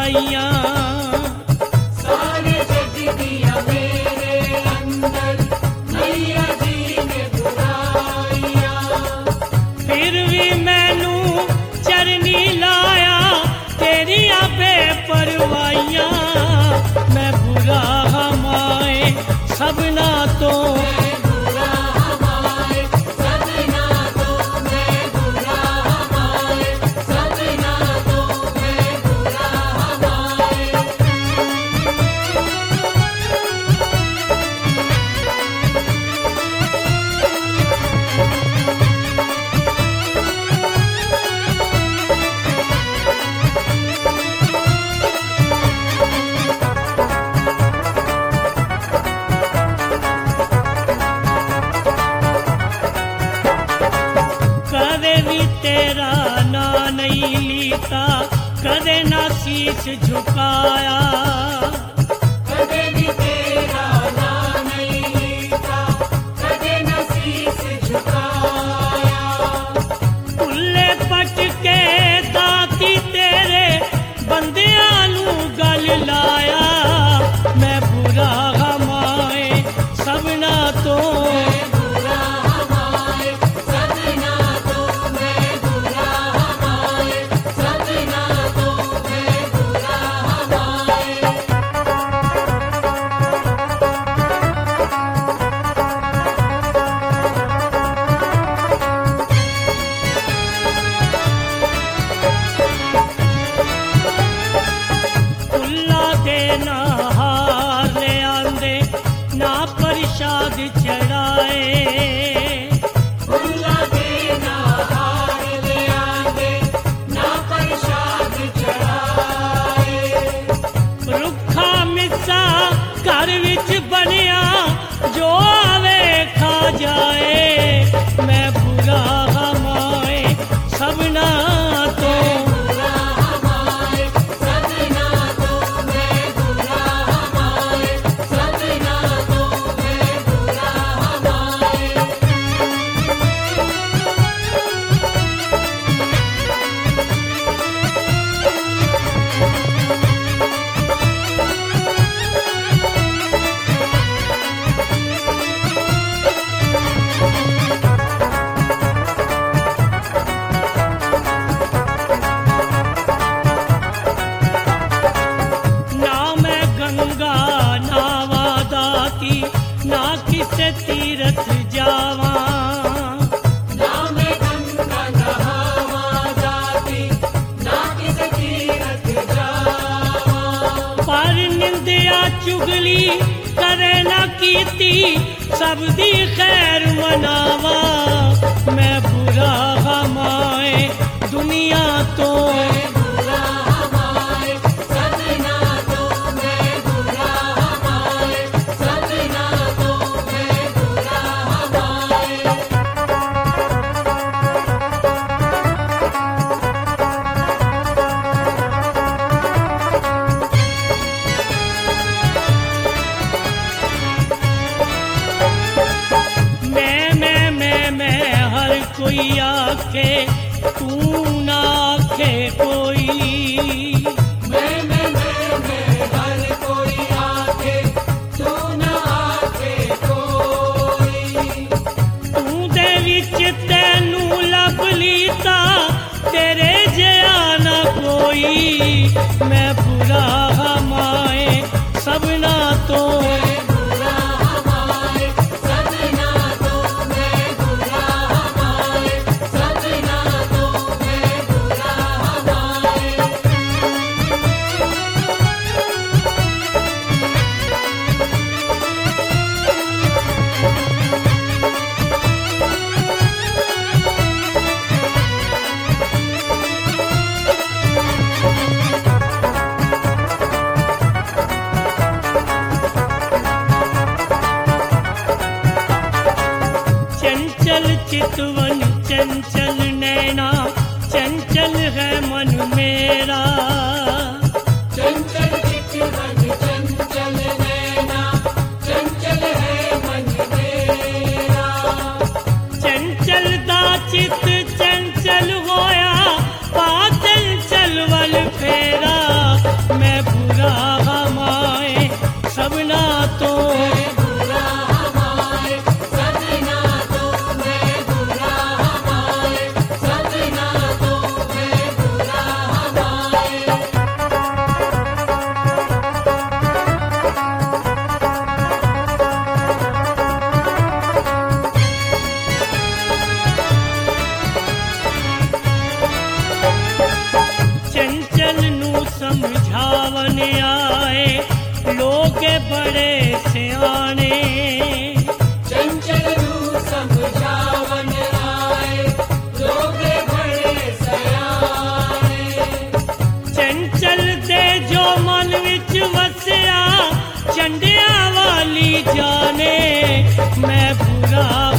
बुराइयां। सारे जग दिया मेरे अंदर मैया जी ने बुराइयां। फिर भी मैनू चरनी लाया तेरिया बेपरवाइयां। मैं बुरा हमाए सबना तो कदे भी तेरा ना नहीं लीता, कदे ना शीश झुकाया। कदे भी तेरा नाम नहीं लीता, कदे न शीश झुकाया। उल्ले पट के दाती तेरे बंदियां नू गल लाया। मैं बुरा हमाए सबना तो ना हार ले आंदे ना प्रसाद चढ़ाए। भुला देना हार ले आंदे ना प्रसाद चढ़ाए। रुखा मिसा घर विच बनिया जो आवे खा जाए। मैं बुरा हमाए सबना तो ना किसे तीरथ जावा। ना मैं गंगा नहावा जाती, ना किसे तीरथ जावा। पर निंदिया चुगली करे ना कीती सब दी खैर मनावा। मैं बुरा हमाए दुनिया तो कोई आखे तू ना आखे कोई। मैं हर कोई आखे तू ना आखे कोई। तू दे विच तैनू लब लीता तेरे जिया ना कोई। मैं बुरा हमाए सबना तो चितवन चंचल नैना चंचल है मन मेरा। चंचल चितवन चंचल नैना चंचल है मन मेरा। चंचल दा चित चंचल होया पा चंचल वल फेरा। मैं बुरा हमाए सबना तो मैं बुरा हमारे सजना तो मैं बुरा हमारे सजना तो मैं बुरा हमारे चंचल नू समझावन आए लोग बड़े सियाने चंचल नू समझावन आए लोग बड़े सयाने चंचल दे जो मन विच वसिया चंडिया वाली जाने मैं बुरा